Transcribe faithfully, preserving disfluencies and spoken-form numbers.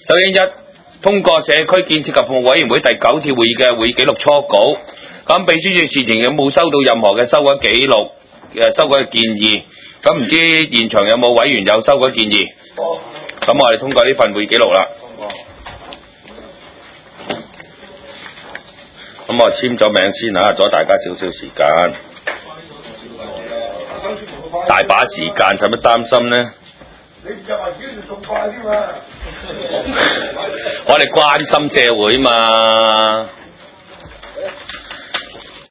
首先一，通過社區建設及服務委員會第九次會議嘅會議記錄初稿。咁秘書處事前有冇收到任何嘅修改記錄、誒修改嘅建議？咁唔知現場有冇委員有修改建議？咁我哋通過呢份會議記錄啦。咁我簽咗名先嚇，阻大家少少時間。大把時間，使乜擔心呢？你入埋幾時仲快啲嘛？我哋關心社會嘛。